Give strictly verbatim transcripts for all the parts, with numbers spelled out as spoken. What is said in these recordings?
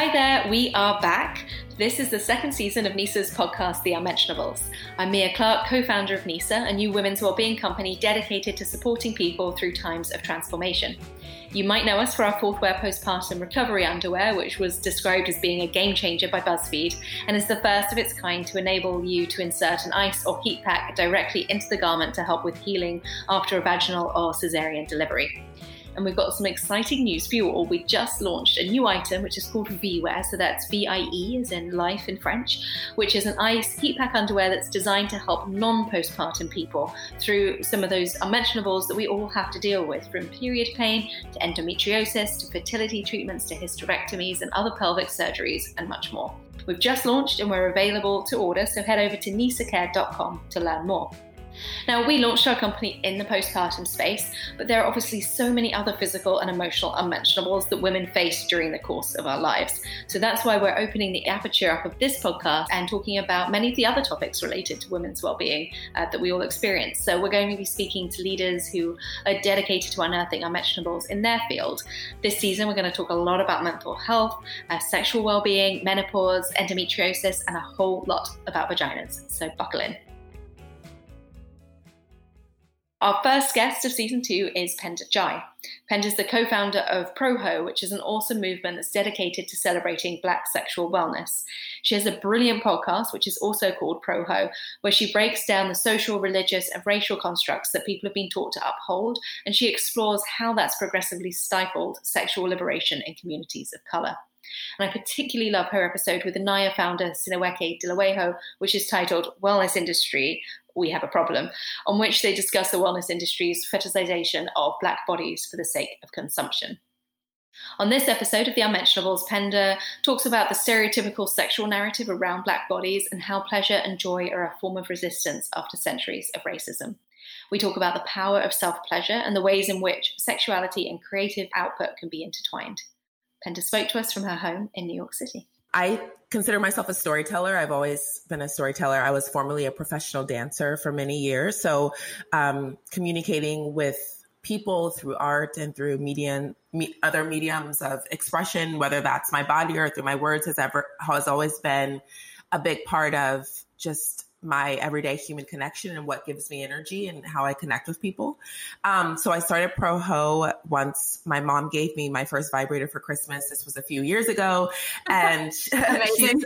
Hi there, we are back. This is the second season of NISA's podcast, The Unmentionables. I'm Mia Clark, co-founder of NISA, a new women's wellbeing company dedicated to supporting people through times of transformation. You might know us for our fourth-wear postpartum recovery underwear, which was described as being a game changer by BuzzFeed, and is the first of its kind to enable you to insert an ice or heat pack directly into the garment to help with healing after a vaginal or cesarean delivery. And we've got some exciting news for you all. We just launched a new item, which is called V-Wear. So that's V I E, as in life in French, which is an ice heat pack underwear that's designed to help non-postpartum people through some of those unmentionables that we all have to deal with, from period pain to endometriosis, to fertility treatments, to hysterectomies and other pelvic surgeries, and much more. We've just launched and we're available to order, so head over to nisacare dot com to learn more. Now, we launched our company in the postpartum space, but there are obviously so many other physical and emotional unmentionables that women face during the course of our lives. So that's why we're opening the aperture up of this podcast and talking about many of the other topics related to women's well-being uh, that we all experience. So we're going to be speaking to leaders who are dedicated to unearthing unmentionables in their field. This season, we're going to talk a lot about mental health, uh, sexual well-being, menopause, endometriosis, and a whole lot about vaginas. So buckle in. Our first guest of season two is Penda Jai. Penda is the co-founder of ProHo, which is an awesome movement that's dedicated to celebrating Black sexual wellness. She has a brilliant podcast, which is also called ProHo, where she breaks down the social, religious, and racial constructs that people have been taught to uphold, and she explores how that's progressively stifled sexual liberation in communities of colour. And I particularly love her episode with the Naya founder, Sineweke Dilaweho, which is titled Wellness Industry, We Have a Problem, on which they discuss the wellness industry's fetishization of Black bodies for the sake of consumption. On this episode of The Unmentionables, Penda talks about the stereotypical sexual narrative around Black bodies and how pleasure and joy are a form of resistance after centuries of racism. We talk about the power of self-pleasure and the ways in which sexuality and creative output can be intertwined. Penda spoke to us from her home in New York City. I consider myself a storyteller. I've always been a storyteller. I was formerly a professional dancer for many years. So um, communicating with people through art and through medium, me, other mediums of expression, whether that's my body or through my words, has ever has always been a big part of just my everyday human connection and what gives me energy and how I connect with people. Um, so I started ProHo once my mom gave me my first vibrator for Christmas. This was a few years ago. And Amazing.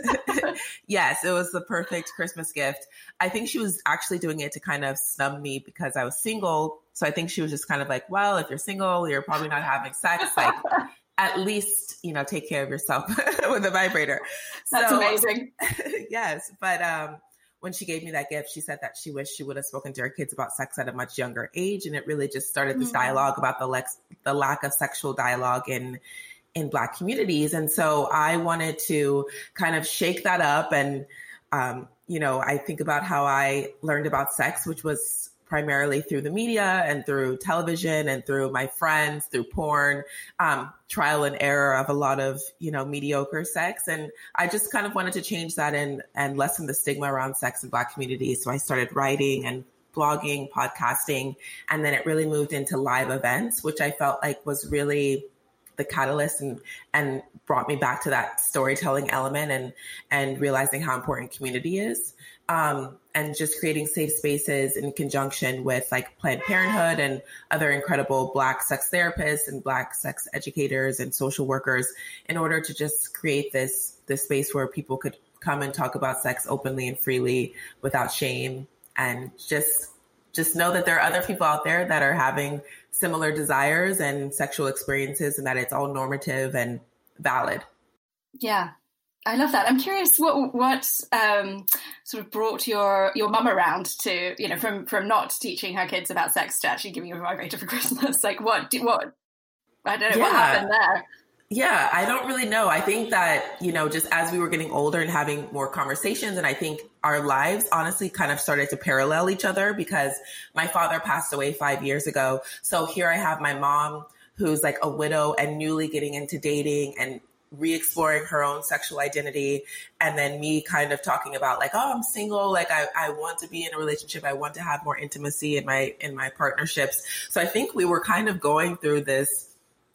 Yes, it was the perfect Christmas gift. I think she was actually doing it to kind of snub me because I was single. So I think she was just kind of like, well, if you're single, you're probably not having sex. Like, at least, you know, take care of yourself with a vibrator. That's so amazing. Yes. But, um, when she gave me that gift, she said that she wished she would have spoken to her kids about sex at a much younger age. And it really just started this mm-hmm. dialogue about the, lex- the lack of sexual dialogue in, in Black communities. And so I wanted to kind of shake that up. And, um, you know, I think about how I learned about sex, which was primarily through the media and through television and through my friends, through porn, um, trial and error of a lot of, you know, mediocre sex. And I just kind of wanted to change that and, and lessen the stigma around sex in Black communities. So I started writing and blogging, podcasting, and then it really moved into live events, which I felt like was really the catalyst and, and brought me back to that storytelling element and, and realizing how important community is. Um, and just creating safe spaces in conjunction with like Planned Parenthood and other incredible Black sex therapists and Black sex educators and social workers in order to just create this, this space where people could come and talk about sex openly and freely without shame, and just, just know that there are other people out there that are having similar desires and sexual experiences, and that it's all normative and valid. Yeah. I love that. I'm curious what what um, sort of brought your your mum around to, you know, from from not teaching her kids about sex to actually giving you a vibrator for Christmas. Like what what I don't know yeah. what happened there. Yeah, I don't really know. I think that, you know, just as we were getting older and having more conversations, and I think our lives honestly kind of started to parallel each other because my father passed away five years ago. So here I have my mom who's like a widow and newly getting into dating and re-exploring her own sexual identity. And then me kind of talking about like, oh, I'm single. Like I, I want to be in a relationship. I want to have more intimacy in my, in my partnerships. So I think we were kind of going through this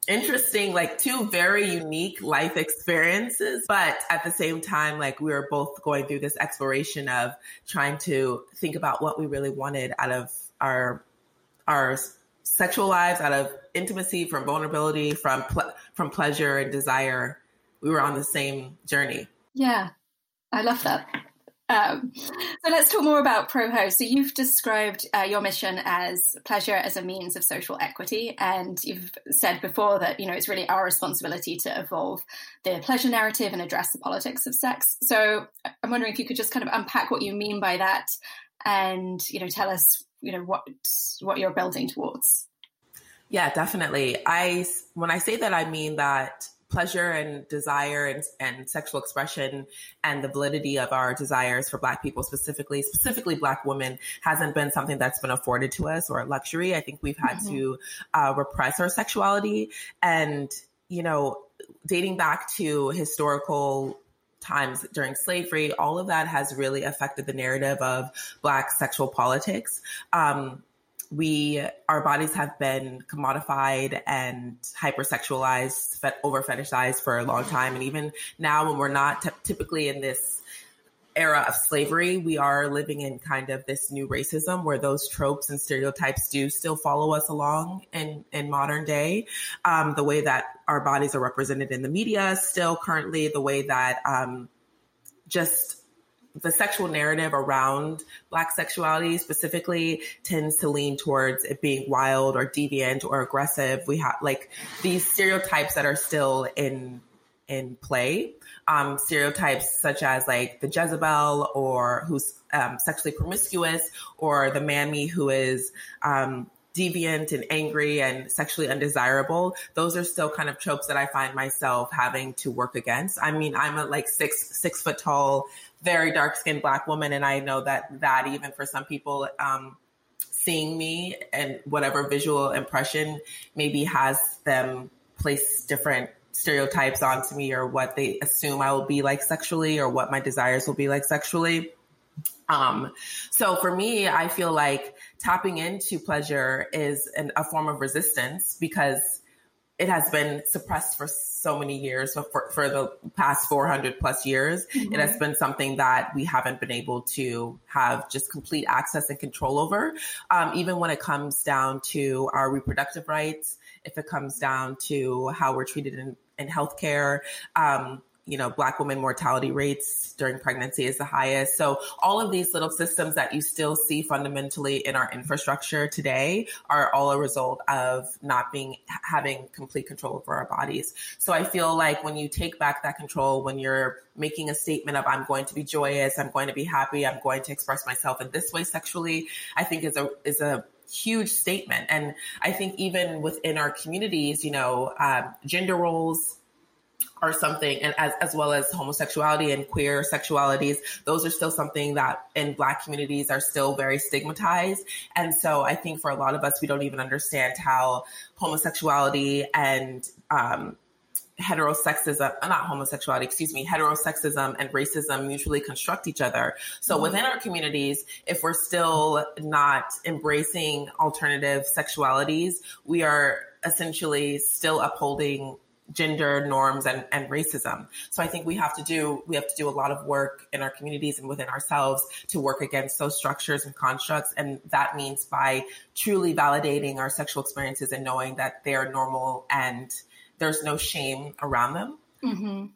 interesting, like two very unique life experiences. But at the same time, like we were both going through this exploration of trying to think about what we really wanted out of our, our sexual lives, out of intimacy, from vulnerability, from, ple- from pleasure and desire. We were on the same journey. Yeah, I love that. Um, so let's talk more about ProHo. So you've described uh, your mission as pleasure as a means of social equity. And you've said before that, you know, it's really our responsibility to evolve the pleasure narrative and address the politics of sex. So I'm wondering if you could just kind of unpack what you mean by that and, you know, tell us, you know, what, what you're building towards. Yeah, definitely. I, when I say that, I mean that pleasure and desire and, and sexual expression and the validity of our desires for Black people specifically, specifically Black women, hasn't been something that's been afforded to us or a luxury. I think we've had mm-hmm. to uh, repress our sexuality. And, you know, dating back to historical times during slavery, all of that has really affected the narrative of Black sexual politics. Um, We, our bodies have been commodified and hypersexualized, fe- over fetishized for a long time. And even now, when we're not t- typically in this era of slavery, we are living in kind of this new racism where those tropes and stereotypes do still follow us along in, in modern day. Um, the way that our bodies are represented in the media still currently, the way that um, just the sexual narrative around Black sexuality specifically tends to lean towards it being wild or deviant or aggressive. We have like these stereotypes that are still in in play. Um, stereotypes such as like the Jezebel, or who's um, sexually promiscuous, or the mammy who is um, deviant and angry and sexually undesirable. Those are still kind of tropes that I find myself having to work against. I mean, I'm a like six six foot tall, very dark skinned Black woman, and I know that that even for some people, um, seeing me and whatever visual impression maybe has them place different stereotypes onto me, or what they assume I will be like sexually, or what my desires will be like sexually. Um, so for me, I feel like tapping into pleasure is an, a form of resistance, because it has been suppressed for so many years. So for, for the past four hundred plus years, mm-hmm. it has been something that we haven't been able to have just complete access and control over. Um, even when it comes down to our reproductive rights, if it comes down to how we're treated in, in healthcare, um, you know, Black women mortality rates during pregnancy is the highest. So all of these little systems that you still see fundamentally in our infrastructure today are all a result of not being, having complete control over our bodies. So I feel like when you take back that control, when you're making a statement of, I'm going to be joyous, I'm going to be happy, I'm going to express myself in this way sexually, I think is a, is a huge statement. And I think even within our communities, you know, um, gender roles are something, and as, as well as homosexuality and queer sexualities, those are still something that in Black communities are still very stigmatized. And so I think for a lot of us, we don't even understand how homosexuality and um, heterosexism, not homosexuality, excuse me, heterosexism and racism mutually construct each other. So mm-hmm. within our communities, if we're still not embracing alternative sexualities, we are essentially still upholding gender norms and, and racism. So I think we have to do, we have to do a lot of work in our communities and within ourselves to work against those structures and constructs. And that means by truly validating our sexual experiences and knowing that they are normal and there's no shame around them. Mm-hmm.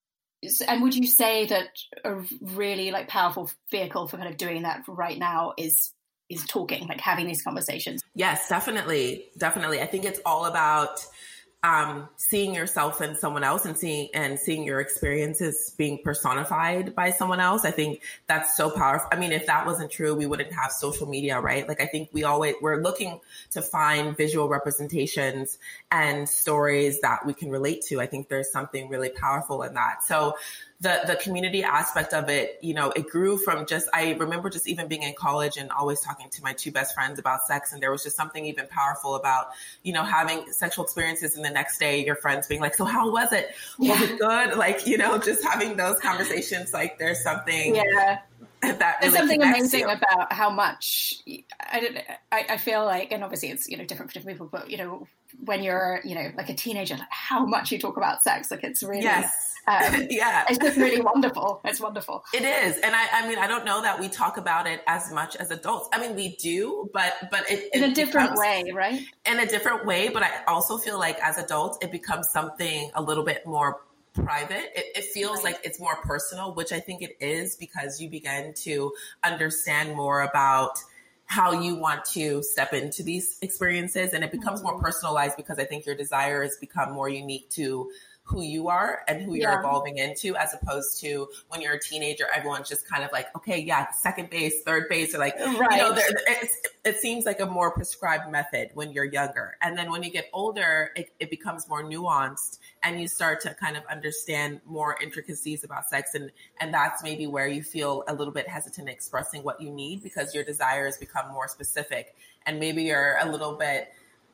And would you say that a really like powerful vehicle for kind of doing that right now is is talking, like having these conversations? Yes, definitely. Definitely. I think it's all about Um, seeing yourself in someone else and seeing and seeing your experiences being personified by someone else. I think that's so powerful. I mean, if that wasn't true, we wouldn't have social media, right? Like, I think we always, we're looking to find visual representations and stories that we can relate to. I think there's something really powerful in that. So the, the community aspect of it, you know, it grew from just, I remember just even being in college and always talking to my two best friends about sex. And there was just something even powerful about, you know, having sexual experiences and the next day your friends being like, so how was it? Yeah. Was it good? Like, you know, just having those conversations, like there's something yeah. that There's really something amazing you. about how much I don't. I, I feel like, and obviously it's, you know, different for different people, but you know, when you're, you know, like a teenager, like how much you talk about sex, like it's really, yes. um, yeah, it's just really wonderful. It's wonderful. It is, and I, I mean, I don't know that we talk about it as much as adults. I mean, we do, but but it, in it a different becomes, way, right? In a different way, but I also feel like as adults, it becomes something a little bit more private. It, it feels right. like it's more personal, which I think it is, because you begin to understand more about how you want to step into these experiences, and it becomes mm-hmm. more personalized, because I think your desires become more unique to who you are and who you're yeah. evolving into, as opposed to when you're a teenager, everyone's just kind of like, okay, yeah, second base, third base, or like, right. you know, it's, it seems like a more prescribed method when you're younger. And then when you get older, it, it becomes more nuanced, and you start to kind of understand more intricacies about sex. And, and that's maybe where you feel a little bit hesitant expressing what you need, because your desires become more specific, and maybe you're a little bit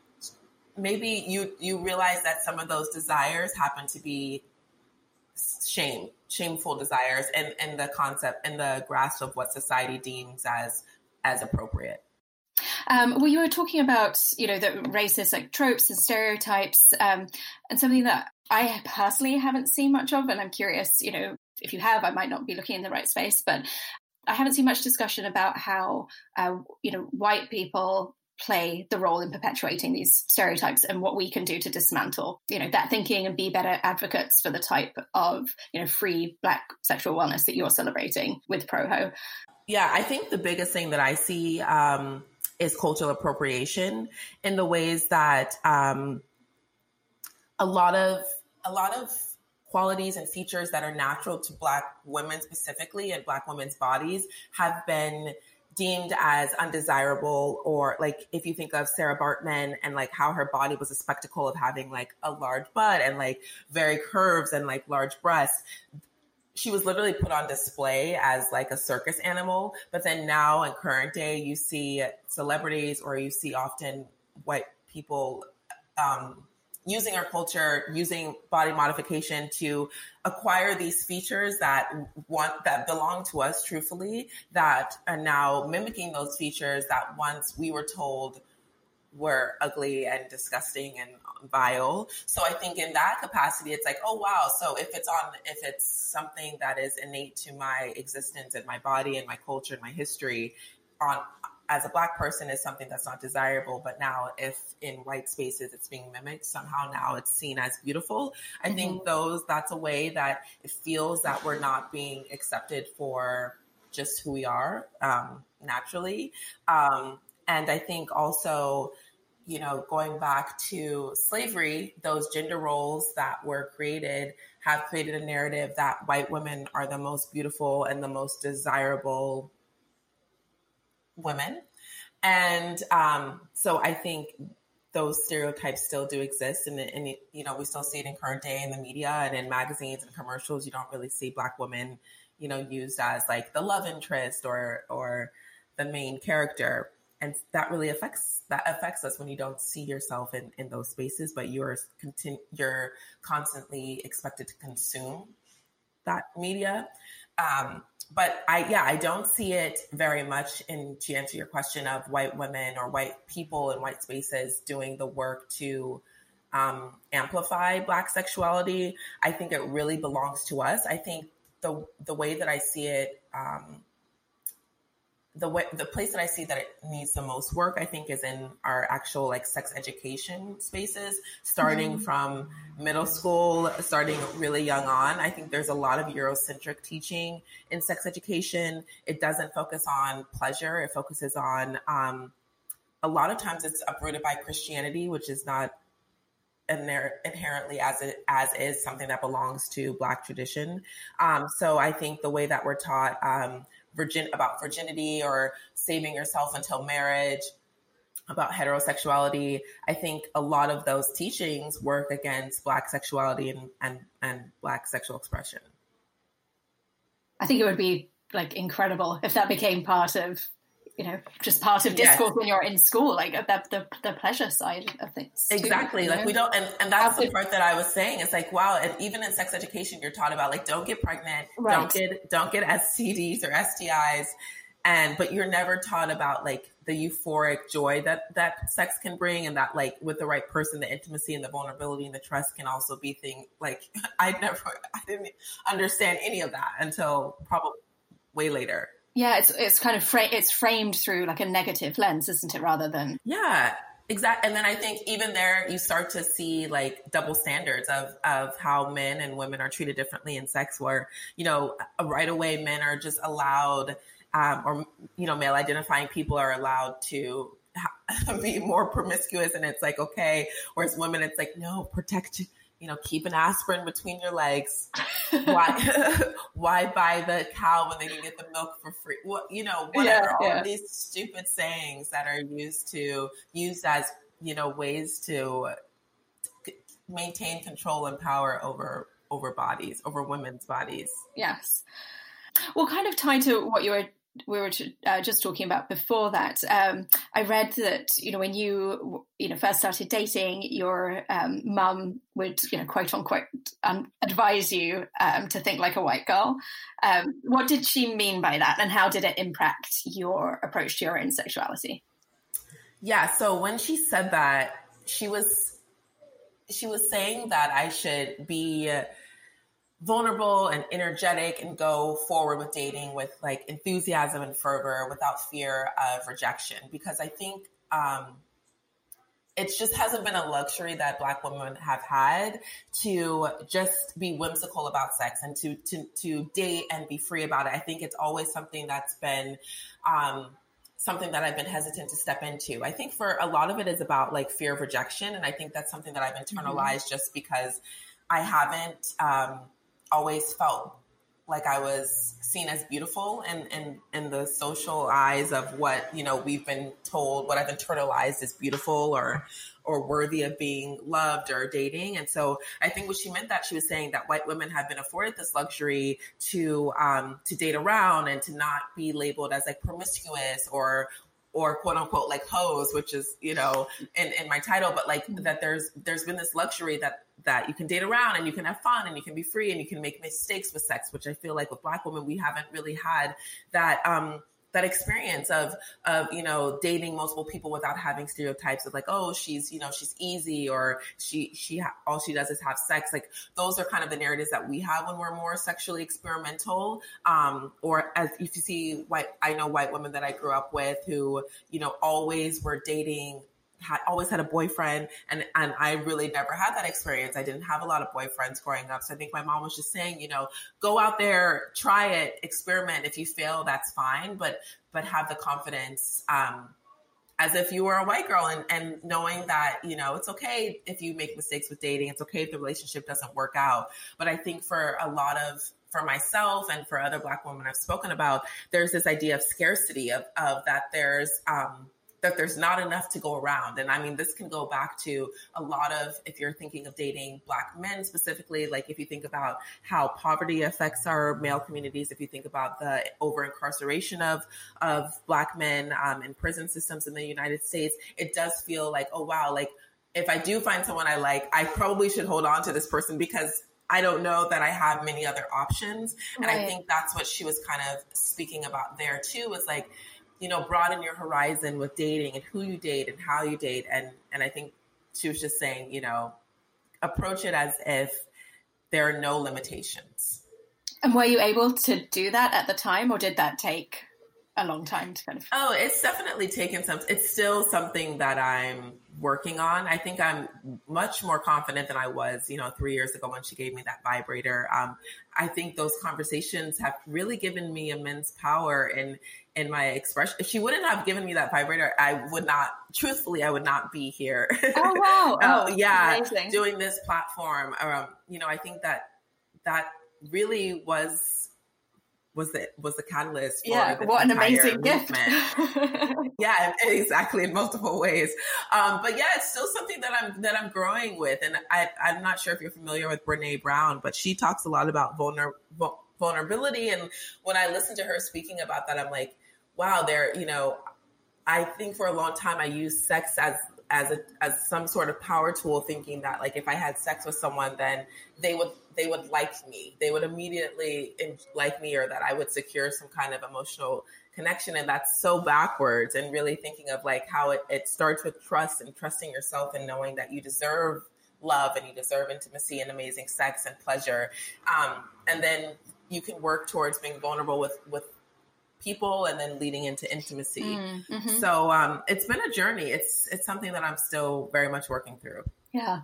maybe you, you realize that some of those desires happen to be shame, shameful desires, and, and the concept and the grasp of what society deems as, as appropriate. Um, well, you were talking about, you know, the racist like tropes and stereotypes, um, and something that I personally haven't seen much of. And I'm curious, you know, if you have, I might not be looking in the right space, but I haven't seen much discussion about how, uh, you know, white people play the role in perpetuating these stereotypes, and what we can do to dismantle, you know, that thinking and be better advocates for the type of, you know, free Black sexual wellness that you're celebrating with ProHo. Yeah, I think the biggest thing that I see um, is cultural appropriation in the ways that um, a lot of a lot of qualities and features that are natural to Black women specifically, and Black women's bodies, have been deemed as undesirable. Or like, if you think of Sarah Baartman and like how her body was a spectacle of having like a large butt and like very curves and like large breasts, she was literally put on display as like a circus animal. But then now in current day, you see celebrities, or you see often white people um, using our culture, using body modification to acquire these features that want, that belong to us truthfully, that are now mimicking those features that once we were told were ugly and disgusting and vile. So I think in that capacity, it's like, oh, wow. So if it's on, if it's something that is innate to my existence and my body and my culture and my history, on as a Black person, is something that's not desirable. But now if in white spaces it's being mimicked, somehow now it's seen as beautiful. I mm-hmm. think those, that's a way that it feels that we're not being accepted for just who we are um, naturally. Um, and I think also, you know, going back to slavery, those gender roles that were created have created a narrative that white women are the most beautiful and the most desirable women. And um, so I think those stereotypes still do exist. And, and, you know, we still see it in current day in the media and in magazines and commercials. You don't really see Black women, you know, used as like the love interest or, or the main character. And that really affects, that affects us when you don't see yourself in, in those spaces, but you're continu- you're constantly expected to consume that media. Um, But I, yeah, I don't see it very much in, to answer your question, of white women or white people in white spaces doing the work to um, amplify Black sexuality. I think it really belongs to us. I think the the way that I see it, um, the way, the place that I see that it needs the most work, I think, is in our actual like sex education spaces, starting mm-hmm. from middle school, starting really young on. I think there's a lot of Eurocentric teaching in sex education. It doesn't focus on pleasure. It focuses on, um, a lot of times it's uprooted by Christianity, which is not inherently as it as is something that belongs to Black tradition. Um, so I think the way that we're taught, um, Virgin about virginity or saving yourself until marriage, about heterosexuality, I think a lot of those teachings work against Black sexuality and, and, and Black sexual expression. I think it would be like incredible if that became part of, you know, just part of discourse yes. when you're in school, like the, the, the pleasure side of things. Exactly. Too, like know? we don't, and, and that's the part that I was saying. It's like, wow. And even in sex education, you're taught about like, don't get pregnant, right. don't get, don't get S T Ds or S T Is. And, but you're never taught about like the euphoric joy that, that sex can bring, and that like with the right person, the intimacy and the vulnerability and the trust can also be thing. Like I never, I didn't understand any of that until probably way later. Yeah. It's, it's kind of, fra- it's framed through like a negative lens, isn't it? Rather than. Yeah, exactly. And then I think even there you start to see like double standards of, of how men and women are treated differently in sex, where, you know, right away men are just allowed Um, or, you know, male identifying people are allowed to ha- be more promiscuous, and it's like, okay. Whereas women, it's like, no, protect, you know, keep an aspirin between your legs. Why, why buy the cow when they can get the milk for free? Well, you know, whatever, yeah, all yeah. of these stupid sayings that are used to, used as, you know, ways to maintain control and power over, over bodies, over women's bodies. Yes. Well, kind of tied to what you were we were uh, just talking about before that, um, I read that, you know, when you, you know, first started dating, your um, mum would, you know, quote unquote, um, advise you um, to think like a white girl. Um, what did she mean by that, and how did it impact your approach to your own sexuality? Yeah, so when she said that, she was, she was saying that I should be vulnerable and energetic and go forward with dating with like enthusiasm and fervor without fear of rejection. Because I think um, it just hasn't been a luxury that Black women have had to just be whimsical about sex and to, to, to date and be free about it. I think it's always something that's been um, something that I've been hesitant to step into. I think for a lot of it is about like fear of rejection. And I think that's something that I've internalized mm-hmm. just because I haven't, um, always felt like I was seen as beautiful and in, in, in the social eyes of what, you know, we've been told, what I've internalized is beautiful or, or worthy of being loved or dating. And so I think what she meant that she was saying that white women have been afforded this luxury to, um, to date around and to not be labeled as like promiscuous or, or quote unquote, like hoes, which is, you know, in, in my title, but like that there's, there's been this luxury that, that you can date around and you can have fun and you can be free and you can make mistakes with sex, which I feel like with Black women, we haven't really had that, um, that experience of, of, you know, dating multiple people without having stereotypes of like, oh, she's, you know, she's easy or she, she, ha- all she does is have sex. Like those are kind of the narratives that we have when we're more sexually experimental. Um, or as if you see white, I know white women that I grew up with who, you know, always were dating, had always had a boyfriend, and, and I really never had that experience. I didn't have a lot of boyfriends growing up. So I think my mom was just saying, you know, go out there, try it, experiment. If you fail, that's fine, but, but have the confidence, um, as if you were a white girl and, and knowing that, you know, it's okay if you make mistakes with dating. It's okay if the relationship doesn't work out. But I think for a lot of, for myself and for other Black women I've spoken about, there's this idea of scarcity of, of that there's, um, that there's not enough to go around. And I mean, this can go back to a lot of, if you're thinking of dating Black men specifically, like if you think about how poverty affects our male communities, if you think about the over incarceration of, of Black men um, in prison systems in the United States, it does feel like, oh, wow, like if I do find someone I like, I probably should hold on to this person because I don't know that I have many other options. And right. I think that's what she was kind of speaking about there too, was like, you know, broaden your horizon with dating and who you date and how you date. And, and I think she was just saying, you know, approach it as if there are no limitations. And were you able to do that at the time, or did that take a long time to kind of? Oh, it's definitely taken some, it's still something that I'm working on. I think I'm much more confident than I was, you know, three years ago when she gave me that vibrator. Um, I think those conversations have really given me immense power in, in my expression. If she wouldn't have given me that vibrator, I would not, truthfully, I would not be here. Oh, wow. uh, oh, yeah. Amazing. Doing this platform. Um, you know, I think that that really was, was the, was the catalyst. For yeah. What an amazing gift. Yeah, exactly. In multiple ways. Um, but yeah, it's still something that I'm, that I'm growing with. And I, I'm not sure if you're familiar with Brene Brown, but she talks a lot about vulner, vulnerability. And when I listen to her speaking about that, I'm like, wow, there, you know, I think for a long time I used sex as as a as some sort of power tool, thinking that like if I had sex with someone, then they would they would like me. They would immediately like me, or that I would secure some kind of emotional connection. And that's so backwards, and really thinking of like how it, it starts with trust and trusting yourself and knowing that you deserve love and you deserve intimacy and amazing sex and pleasure. Um, and then you can work towards being vulnerable with, with people and then leading into intimacy. Mm-hmm. So um, it's been a journey. It's, it's something that I'm still very much working through. Yeah.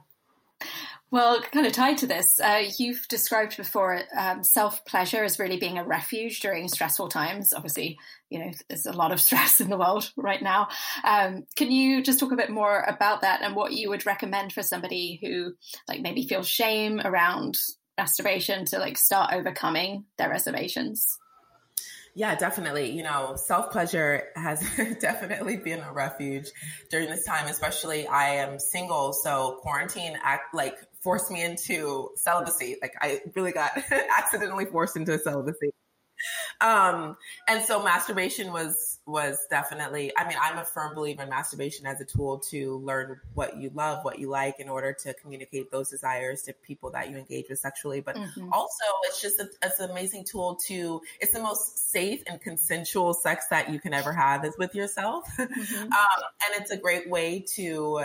Well, kind of tied to this, uh, you've described before um, self-pleasure as really being a refuge during stressful times. Obviously, you know, there's a lot of stress in the world right now. Um, can you just talk a bit more about that and what you would recommend for somebody who like maybe feels shame around masturbation to like start overcoming their reservations? Yeah, definitely. You know, self-pleasure has definitely been a refuge during this time, especially I am single. So quarantine act like forced me into celibacy. Like I really got accidentally forced into celibacy. Um, and so masturbation was, was definitely, I mean, I'm a firm believer in masturbation as a tool to learn what you love, what you like in order to communicate those desires to people that you engage with sexually. But mm-hmm. also it's just, a, it's an amazing tool to, it's the most safe and consensual sex that you can ever have is with yourself. Mm-hmm. um, and it's a great way to,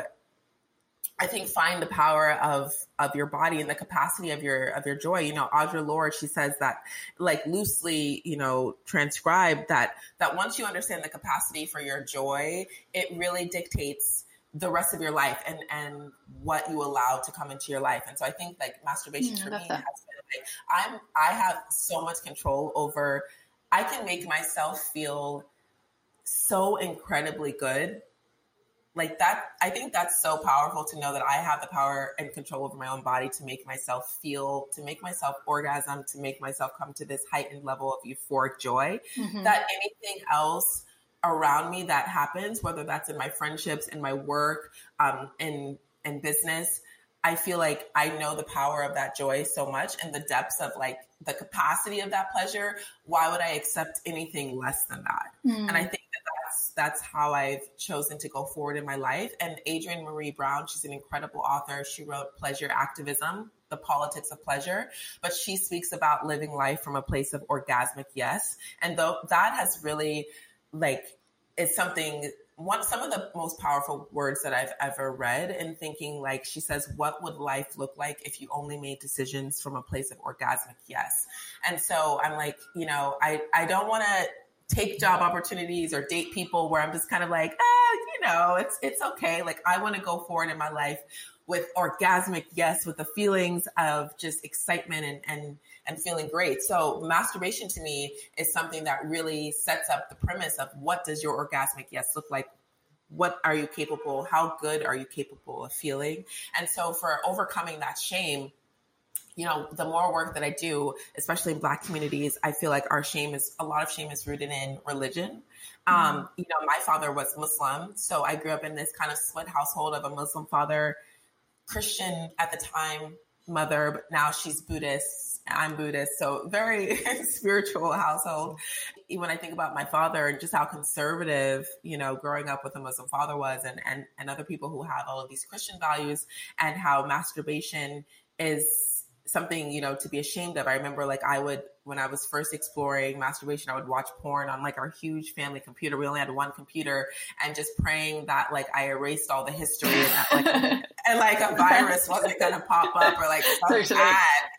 I think, find the power of, of your body and the capacity of your, of your joy. You know, Audre Lorde, she says that like loosely, you know, transcribed that, that once you understand the capacity for your joy, it really dictates the rest of your life and, and what you allow to come into your life. And so I think like masturbation mm, for me that. has been, like, I'm, I have so much control over, I can make myself feel so incredibly good. Like that, I think that's so powerful to know that I have the power and control over my own body to make myself feel, to make myself orgasm, to make myself come to this heightened level of euphoric joy, mm-hmm. that anything else around me that happens, whether that's in my friendships, in my work, um, in, in business, I feel like I know the power of that joy so much and the depths of like the capacity of that pleasure. Why would I accept anything less than that? Mm. And I think that that's, that's how I've chosen to go forward in my life. And Adrienne Maree Brown, she's an incredible author. She wrote Pleasure Activism, The Politics of Pleasure, but she speaks about living life from a place of orgasmic yes. And though that has really like, it's something One, some of the most powerful words that I've ever read, and thinking like, she says, what would life look like if you only made decisions from a place of orgasmic yes? And so I'm like, you know, I, I don't want to take job opportunities or date people where I'm just kind of like, ah, you know, it's, it's okay. Like I want to go forward in my life with orgasmic yes, with the feelings of just excitement and, and, and feeling great. So masturbation to me is something that really sets up the premise of what does your orgasmic yes look like? What are you capable? How good are you capable of feeling? And so for overcoming that shame, you know, the more work that I do, especially in Black communities, I feel like our shame is, a lot of shame is rooted in religion. Mm-hmm. Um, you know, my father was Muslim. So I grew up in this kind of split household of a Muslim father, Christian at the time, mother, but now she's Buddhist. I'm Buddhist, so very spiritual household. When I think about my father and just how conservative, you know, growing up with a Muslim father was, and, and, and other people who have all of these Christian values, and how masturbation is something, you know, to be ashamed of. I remember like I would, when I was first exploring masturbation, I would watch porn on like our huge family computer. We only had one computer, and just praying that like I erased all the history and, that, like, and like a virus wasn't going to pop up or like some ad.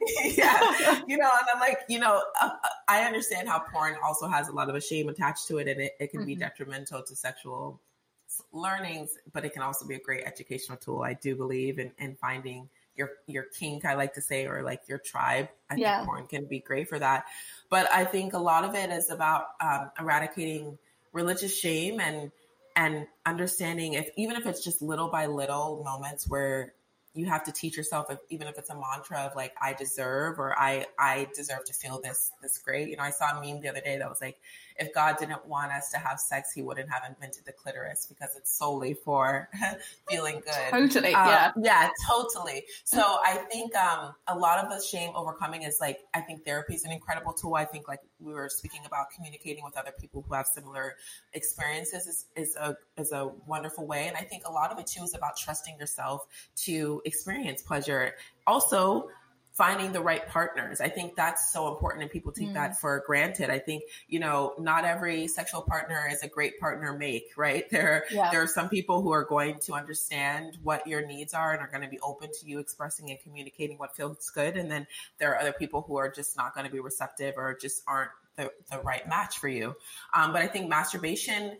Yeah. You know, and I'm like, you know, uh, I understand how porn also has a lot of a shame attached to it, and it, it can mm-hmm. be detrimental to sexual learnings, but it can also be a great educational tool. I do believe in, in finding your, your kink, I like to say, or like your tribe. I yeah. think porn can be great for that. But I think a lot of it is about um, eradicating religious shame and, and understanding if, even if it's just little by little moments where you have to teach yourself, if, even if it's a mantra of like, I deserve, or I, I deserve to feel this, this great. You know, I saw a meme the other day that was like, if God didn't want us to have sex, he wouldn't have invented the clitoris, because it's solely for feeling good. Totally. Um, yeah. Yeah, totally. So I think um, a lot of the shame overcoming is like, I think therapy is an incredible tool. I think like we were speaking about communicating with other people who have similar experiences is, is a, is a wonderful way. And I think a lot of it too is about trusting yourself to experience pleasure. Also, finding the right partners. I think that's so important, and people take mm. that for granted. I think, you know, not every sexual partner is a great partner make, right? There, yeah. there are some people who are going to understand what your needs are and are going to be open to you expressing and communicating what feels good. And then there are other people who are just not going to be receptive or just aren't the, the right match for you. Um, but I think masturbation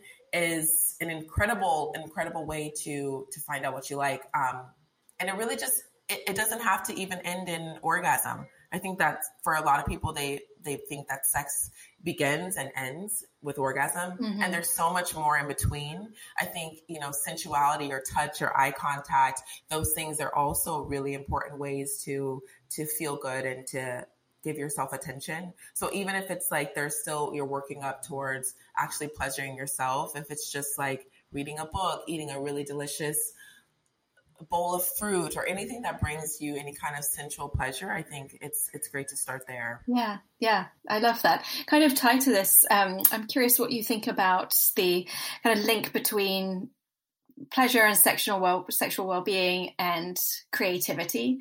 is an incredible, incredible way to, to find out what you like. Um, and it really just, It, it doesn't have to even end in orgasm. I think that for a lot of people, they, they think that sex begins and ends with orgasm. Mm-hmm. And there's so much more in between. I think, you know, sensuality or touch or eye contact, those things are also really important ways to, to feel good and to give yourself attention. So even if it's like, there's still, you're working up towards actually pleasuring yourself, if it's just like reading a book, eating a really delicious bowl of fruit, or anything that brings you any kind of sensual pleasure, I think it's it's great to start there. Yeah, yeah, I love that. Kind of tied to this, um, I'm curious what you think about the kind of link between pleasure and sexual well sexual well-being and creativity.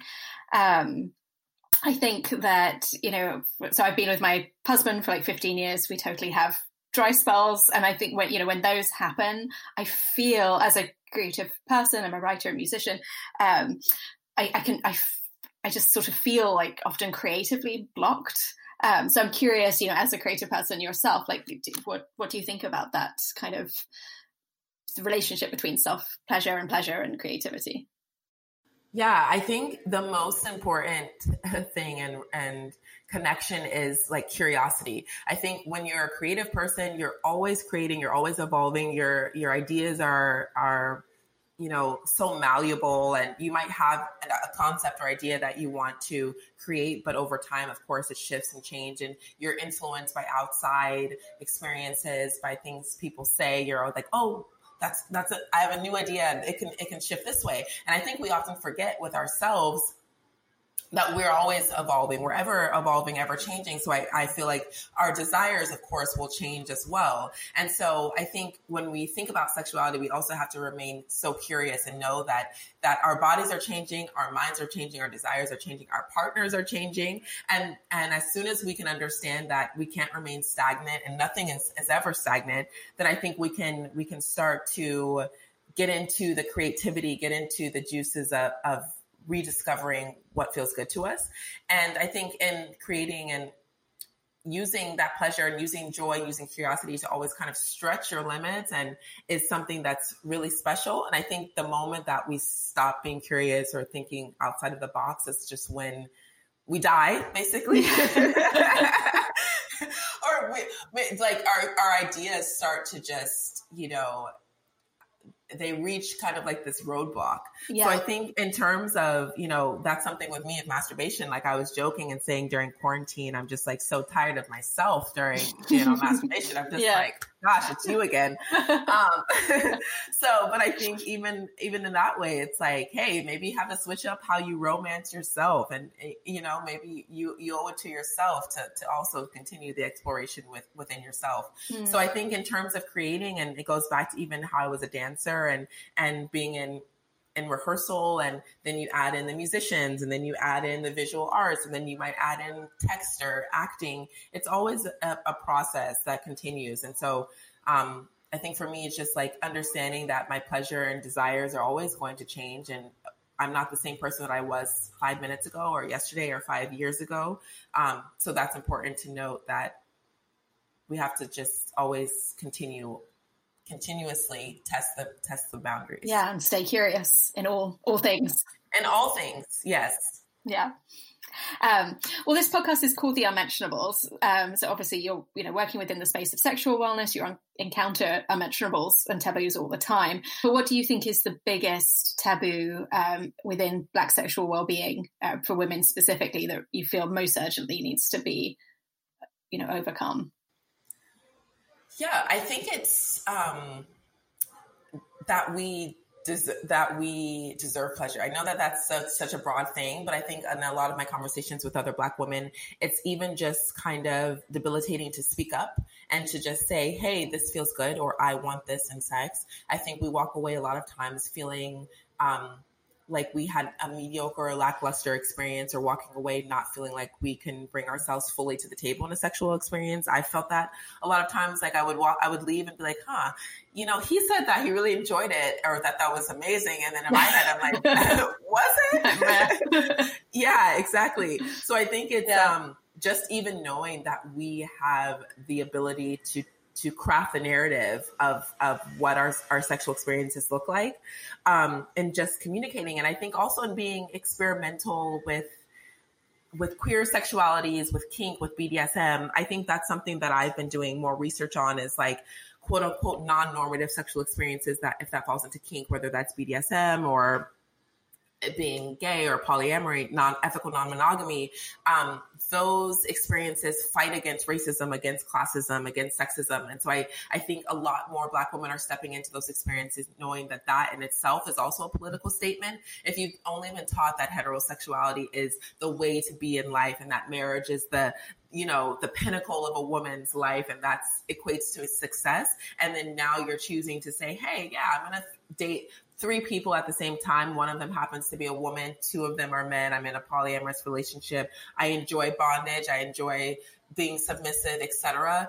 Um, I think that, you know, so I've been with my husband for like fifteen years. We totally have dry spells, and I think when you know when those happen, I feel as a creative person, I'm a writer and musician, um, I, I can I, I just sort of feel like often creatively blocked. Um, so I'm curious, you know, as a creative person yourself, like what what do you think about that kind of relationship between self pleasure and pleasure and creativity? Yeah, I think the most important thing and and connection is like curiosity. I think when you're a creative person, you're always creating, you're always evolving. Your your ideas are are you know so malleable, and you might have a concept or idea that you want to create, but over time, of course, it shifts and change, and you're influenced by outside experiences, by things people say. You're like, oh, That's that's a, I have a new idea, and it can it can shift this way. And I think we often forget with ourselves that we're always evolving. We're ever evolving, ever changing. So I, I feel like our desires, of course, will change as well. And so I think when we think about sexuality, we also have to remain so curious and know that that our bodies are changing, our minds are changing, our desires are changing, our partners are changing. And and as soon as we can understand that we can't remain stagnant and nothing is, is ever stagnant, then I think we can we can start to get into the creativity, get into the juices of, of rediscovering what feels good to us. And I think in creating and using that pleasure and using joy, using curiosity to always kind of stretch your limits and is something that's really special. And I think the moment that we stop being curious or thinking outside of the box is just when we die, basically. Or we, we, like our, our ideas start to just, you know, they reach kind of like this roadblock. Yeah. So I think in terms of, you know, that's something with me of masturbation. Like I was joking and saying during quarantine, I'm just like so tired of myself during, you know, masturbation. I'm just yeah. like, gosh, it's you again. um, so, but I think even, even in that way, it's like, hey, maybe you have to switch up how you romance yourself. And, you know, maybe you, you owe it to yourself to, to also continue the exploration with, within yourself. Mm. So I think in terms of creating, and it goes back to even how I was a dancer and, and being in, in rehearsal, and then you add in the musicians, and then you add in the visual arts, and then you might add in text or acting. It's always a, a process that continues. And so um, I think for me, it's just like understanding that my pleasure and desires are always going to change. And I'm not the same person that I was five minutes ago or yesterday or five years ago. Um, so that's important to note, that we have to just always continue continuously test the test the boundaries. Yeah, and stay curious in all all things. In all things, yes. Yeah. Um, well, this podcast is called The Unmentionables. Um, so obviously you're, you know, working within the space of sexual wellness, you un- encounter unmentionables and taboos all the time. But what do you think is the biggest taboo um, within Black sexual well-being uh, for women specifically that you feel most urgently needs to be, you know, overcome? Yeah, I think it's um, that we Des- that we deserve pleasure. I know that that's such, such a broad thing, but I think in a lot of my conversations with other Black women, it's even just kind of debilitating to speak up and to just say, hey, this feels good, or I want this in sex. I think we walk away a lot of times feeling um, like we had a mediocre or lackluster experience, or walking away not feeling like we can bring ourselves fully to the table in a sexual experience. I felt that a lot of times, like I would walk, I would leave and be like, huh, you know, he said that he really enjoyed it, or that that was amazing. And then in my head, I'm like, was it? Yeah, exactly. So I think it's yeah. um, just even knowing that we have the ability to to craft the narrative of, of what our, our sexual experiences look like, um, and just communicating. And I think also in being experimental with, with queer sexualities, with kink, with B D S M, I think that's something that I've been doing more research on, is like quote unquote non-normative sexual experiences, that if that falls into kink, whether that's B D S M or being gay or polyamory, non-ethical non-monogamy, um, those experiences fight against racism, against classism, against sexism. And so I, I think a lot more Black women are stepping into those experiences, knowing that that in itself is also a political statement. If you've only been taught that heterosexuality is the way to be in life, and that marriage is the, you know, the pinnacle of a woman's life, and that's equates to success. And then now you're choosing to say, hey, yeah, I'm going to date three people at the same time. One of them happens to be a woman. Two of them are men. I'm in a polyamorous relationship. I enjoy bondage. I enjoy being submissive, et cetera.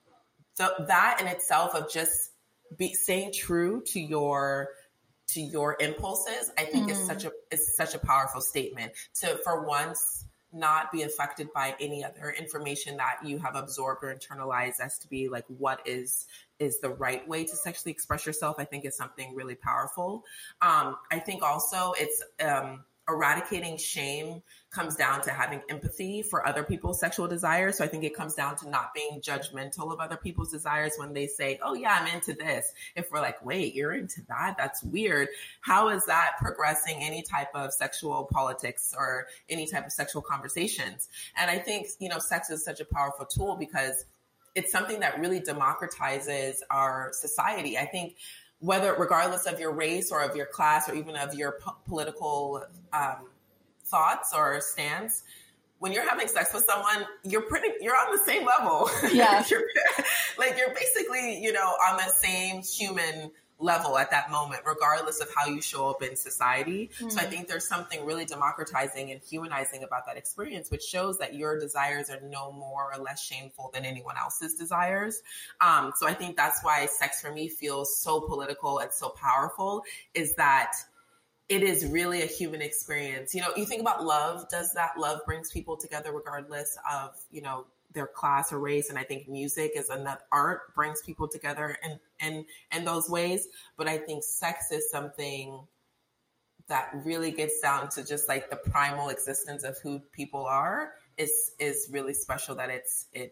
So that in itself of just be staying true to your to your impulses, I think mm. is such a is such a powerful statement. To for once not be affected by any other information that you have absorbed or internalized as to be like what is is the right way to sexually express yourself, I think is something really powerful. Um, I think also it's um, eradicating shame comes down to having empathy for other people's sexual desires. So I think it comes down to not being judgmental of other people's desires when they say, oh yeah, I'm into this. If we're like, wait, you're into that? That's weird. How is that progressing any type of sexual politics or any type of sexual conversations? And I think, you know, sex is such a powerful tool because it's something that really democratizes our society. I think whether, regardless of your race or of your class or even of your po- political um, thoughts or stance, when you're having sex with someone, you're pretty, you're on the same level. Yeah. you're, like you're basically, you know, on the same human level at that moment, regardless of how you show up in society. Mm. So I think there's something really democratizing and humanizing about that experience, which shows that your desires are no more or less shameful than anyone else's desires. Um, so I think that's why sex for me feels so political and so powerful, is that it is really a human experience. You know, you think about love, does that love brings people together regardless of, you know, their class or race. And I think music is another, art brings people together in, in, in those ways. But I think sex is something that really gets down to just like the primal existence of who people are is, is really special, that it's, it,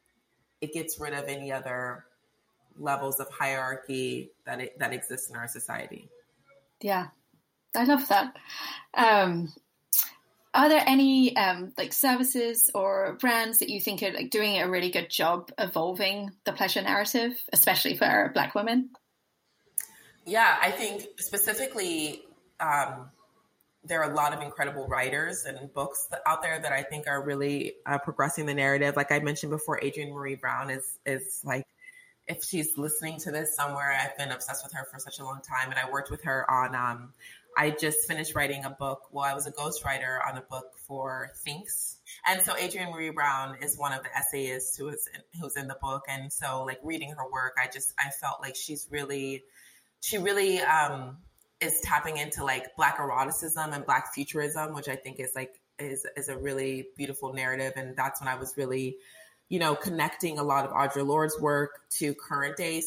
it gets rid of any other levels of hierarchy that it, that exists in our society. Yeah, I love that. Um, Are there any um, like services or brands that you think are like doing a really good job evolving the pleasure narrative, especially for Black women? Yeah, I think specifically um, there are a lot of incredible writers and books that, out there that I think are really uh, progressing the narrative. Like I mentioned before, Adrienne Maree Brown is is like, if she's listening to this somewhere, I've been obsessed with her for such a long time, and I worked with her on. Um, I just finished writing a book. Well, I was a ghostwriter on a book for Thinx. And so Adrienne Maree Brown is one of the essayists who is in, who's in the book. And so like reading her work, I just, I felt like she's really, she really um, is tapping into like Black eroticism and Black futurism, which I think is like, is, is a really beautiful narrative. And that's when I was really, you know, connecting a lot of Audre Lorde's work to current day sex,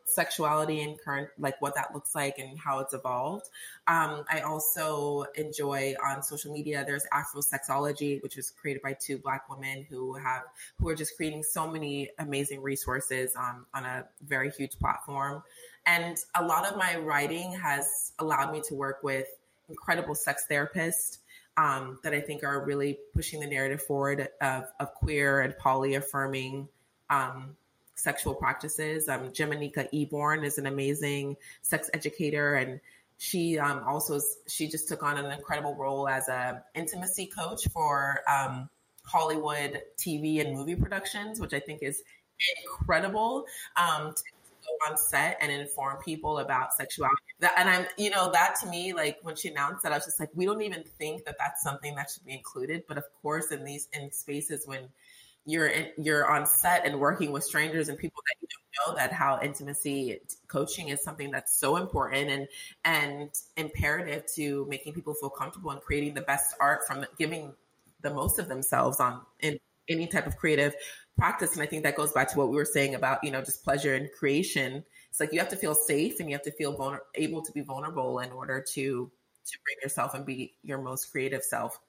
sexuality and current, like what that looks like and how it's evolved. Um, I also enjoy on social media, there's Afrosexology, which was created by two Black women who have, who are just creating so many amazing resources on, on a very huge platform. And a lot of my writing has allowed me to work with incredible sex therapists um, that I think are really pushing the narrative forward of, of queer and poly-affirming um, sexual practices. Um, Jemanika Eborn is an amazing sex educator, and she um, also is, she just took on an incredible role as a intimacy coach for um, Hollywood T V and movie productions, which I think is incredible. Um, to go on set and inform people about sexuality. That, and I'm, you know, that to me, like when she announced that, I was just like, we don't even think that that's something that should be included. But of course, in these in spaces when you're in, you're on set and working with strangers and people that you don't know, that how intimacy coaching is something that's so important and and imperative to making people feel comfortable and creating the best art from giving the most of themselves on in any type of creative practice. And I think that goes back to what we were saying about, you know, just pleasure and creation. It's like you have to feel safe and you have to feel vulner- able to be vulnerable in order to to bring yourself and be your most creative self.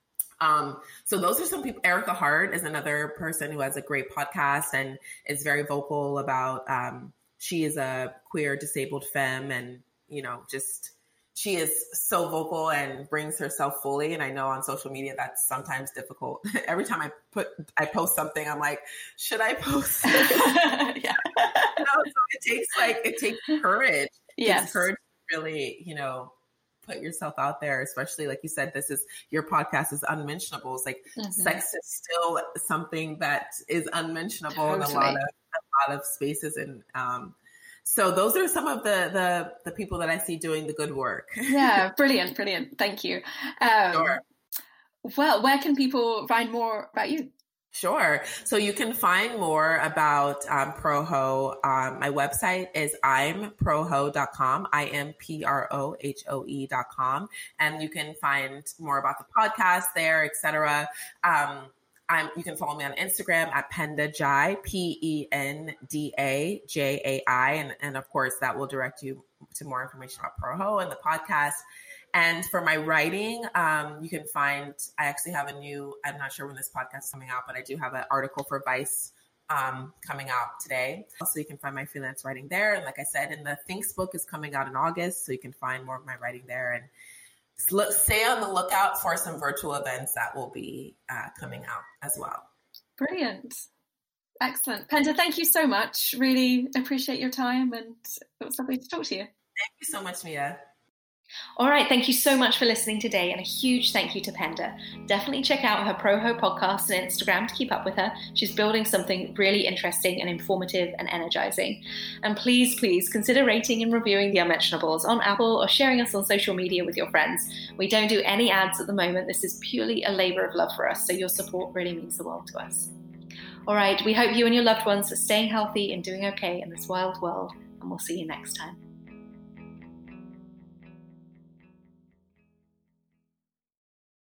Um, so those are some people. Erica Hart is another person who has a great podcast and is very vocal about, um, she is a queer disabled femme and, you know, just, she is so vocal and brings herself fully. And I know on social media, that's sometimes difficult. Every time I put, I post something, I'm like, should I post this? Yeah. You know, so it takes like, it takes courage. Yes. It takes courage to really, you know, put yourself out there, especially like you said, this is your podcast is unmentionables. Like mm-hmm. sex is still something that is unmentionable totally. in a lot of a lot of spaces. And um, so those are some of the the the people that I see doing the good work. Yeah, brilliant, brilliant. Thank you. Um, sure. Well, where can people find more about you? Sure. So you can find more about um, ProHo. Um, my website is I'm proho dot com, I M P R O H O E dot com. And you can find more about the podcast there, et cetera. Um, I'm, you can follow me on Instagram at Penda Jai, P E N D A J A I. And, and of course, that will direct you to more information about ProHo and the podcast. And for my writing, um, you can find, I actually have a new, I'm not sure when this podcast is coming out, but I do have an article for Vice um, coming out today. Also, you can find my freelance writing there. And like I said, and the Thinks book is coming out in August, so you can find more of my writing there. And look, stay on the lookout for some virtual events that will be uh, coming out as well. Brilliant. Excellent. Penda, thank you so much. Really appreciate your time, and it was lovely to talk to you. Thank you so much, Mia. All right, thank you so much for listening today, and a huge thank you to Penda. Definitely check out her ProHo podcast and Instagram to keep up with her. She's building something really interesting and informative and energizing. And please, please consider rating and reviewing The Unmentionables on Apple or sharing us on social media with your friends. We don't do any ads at the moment. This is purely a labor of love for us, so your support really means the world to us. All right, we hope you and your loved ones are staying healthy and doing okay in this wild world, and we'll see you next time.